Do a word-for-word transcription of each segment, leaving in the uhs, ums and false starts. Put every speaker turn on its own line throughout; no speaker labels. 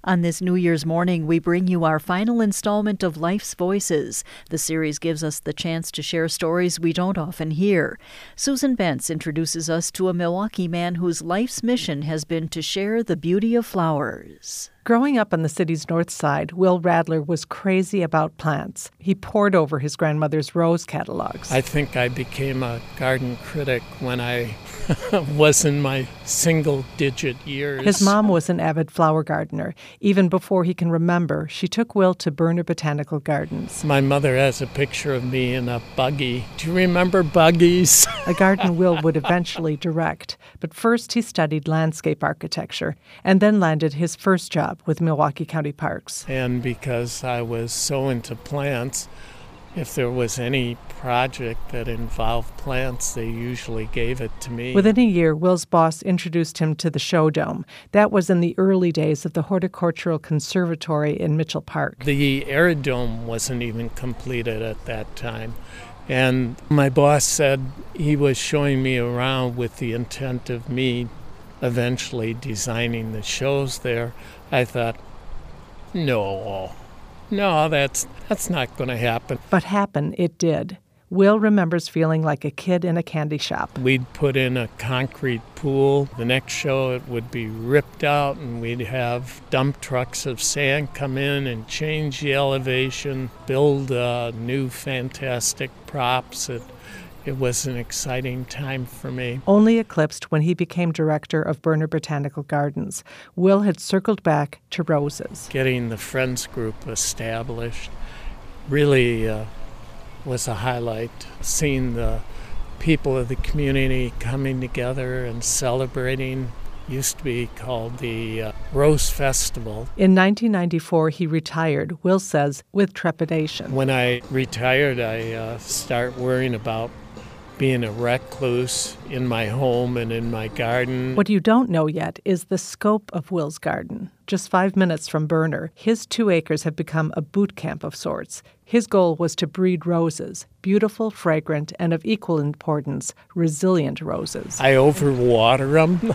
On this New Year's morning, we bring you our final installment of Life's Voices. The series gives us the chance to share stories we don't often hear. Susan Bentz introduces us to a Milwaukee man whose life's mission has been to share the beauty of flowers.
Growing up on the city's north side, Will Radler was crazy about plants. He pored over his grandmother's rose catalogs.
I think I became a garden critic when I was in my single-digit years.
His mom was an avid flower gardener. Even before he can remember, she took Will to Berner Botanical Gardens.
My mother has a picture of me in a buggy. Do you remember buggies?
A garden Will would eventually direct. But first he studied landscape architecture and then landed his first job with Milwaukee County Parks.
And because I was so into plants, if there was any project that involved plants, they usually gave it to me.
Within a year, Will's boss introduced him to the Show Dome. That was in the early days of the Horticultural Conservatory in Mitchell Park.
The Aerodome wasn't even completed at that time. And my boss said he was showing me around with the intent of me eventually designing the shows there. I thought, no, no, that's that's not going to happen.
But happen it did. Will remembers feeling like a kid in a candy shop.
We'd put in a concrete pool. The next show it would be ripped out, and we'd have dump trucks of sand come in and change the elevation, build uh, new fantastic props. It, it was an exciting time for me.
Only eclipsed when he became director of Berner Botanical Gardens. Will had circled back to roses.
Getting the Friends group established really uh, was a highlight. Seeing the people of the community coming together and celebrating. Used to be called the uh, Rose Festival.
In nineteen ninety-four, he retired, Will says, with trepidation.
When I retired, I uh, started worrying about being a recluse in my home and in my garden.
What you don't know yet is the scope of Will's garden. Just five minutes from Berner, his two acres have become a boot camp of sorts. His goal was to breed roses, beautiful, fragrant, and of equal importance, resilient roses.
I overwater them.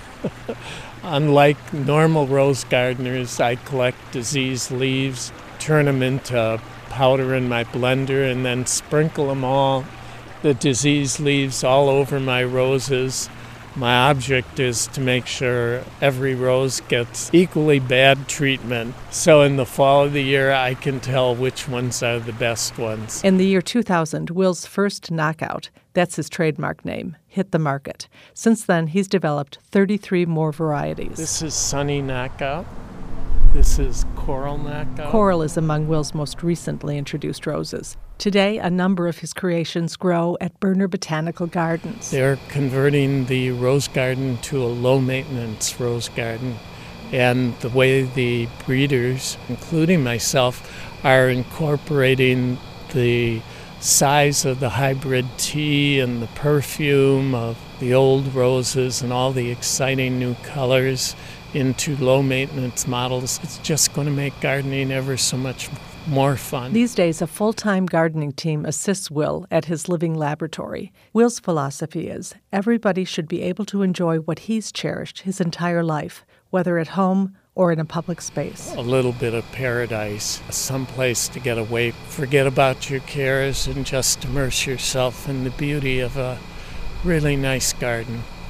Unlike normal rose gardeners, I collect diseased leaves, turn them into powder in my blender, and then sprinkle them all, the diseased leaves, all over my roses. My object is to make sure every rose gets equally bad treatment. So in the fall of the year, I can tell which ones are the best ones.
In the year two thousand, Will's first knockout, that's his trademark name, hit the market. Since then, he's developed thirty-three more varieties.
This is Sunny Knockout. This is Coral Knockout.
Coral is among Will's most recently introduced roses. Today, a number of his creations grow at Berner Botanical Gardens.
They're converting the rose garden to a low-maintenance rose garden. And the way the breeders, including myself, are incorporating the size of the hybrid tea and the perfume of the old roses and all the exciting new colors into low-maintenance models, it's just going to make gardening ever so much more fun.
These days, a full-time gardening team assists Will at his living laboratory. Will's philosophy is everybody should be able to enjoy what he's cherished his entire life, whether at home or in a public space.
A little bit of paradise, someplace to get away, forget about your cares, and just immerse yourself in the beauty of a really nice garden.